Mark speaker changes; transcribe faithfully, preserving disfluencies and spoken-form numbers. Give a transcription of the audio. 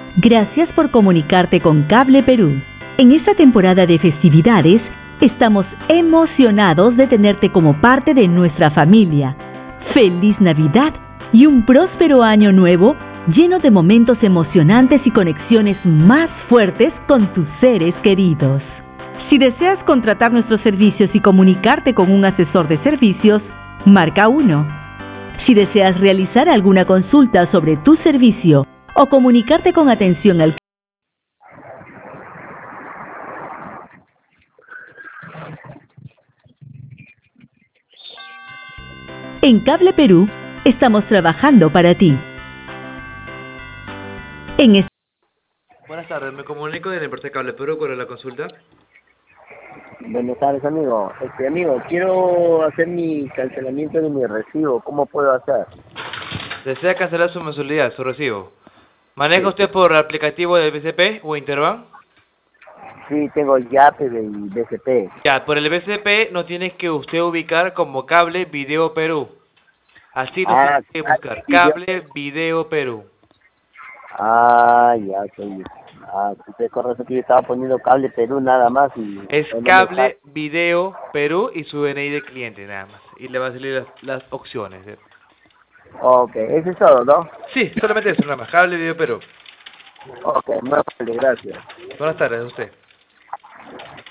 Speaker 1: Gracias por comunicarte con Cable Perú. En esta temporada de festividades, estamos emocionados de tenerte como parte de nuestra familia. ¡Feliz Navidad y un próspero año nuevo lleno de momentos emocionantes y conexiones más fuertes con tus seres queridos! Si deseas contratar nuestros servicios y comunicarte con un asesor de servicios, marca uno. Si deseas realizar alguna consulta sobre tu servicio o comunicarte con atención al En Cable Perú, estamos trabajando para ti. En este
Speaker 2: Buenas tardes, me comunico de la empresa Cable Perú. ¿Cuál es la consulta?
Speaker 3: Buenas tardes, amigo. Este, amigo, quiero hacer mi cancelamiento de mi recibo. ¿Cómo puedo hacer?
Speaker 2: ¿Desea cancelar su mensualidad, su recibo? ¿Maneja
Speaker 3: Sí,
Speaker 2: usted por aplicativo del B C P o Interbank?
Speaker 3: sí, tengo el YAPE y B C P.
Speaker 2: Ya, por el B C P no tiene que usted ubicar como Cable Video Perú. Así lo tiene
Speaker 3: Ah,
Speaker 2: que
Speaker 3: ah,
Speaker 2: buscar,
Speaker 3: video.
Speaker 2: Cable Video Perú.
Speaker 3: Ah, ya, soy. Ah, usted con razón que yo estaba poniendo Cable Perú nada más y
Speaker 2: Es
Speaker 3: no me sale.
Speaker 2: Cable Video Perú y su D N I de cliente nada más. Y le va a salir las, las opciones. ¿eh?
Speaker 3: Ok, eso es todo, ¿no?
Speaker 2: Sí, solamente eso nada más, Cable Video Perú.
Speaker 3: Ok, muy vale, gracias.
Speaker 2: Buenas tardes a usted.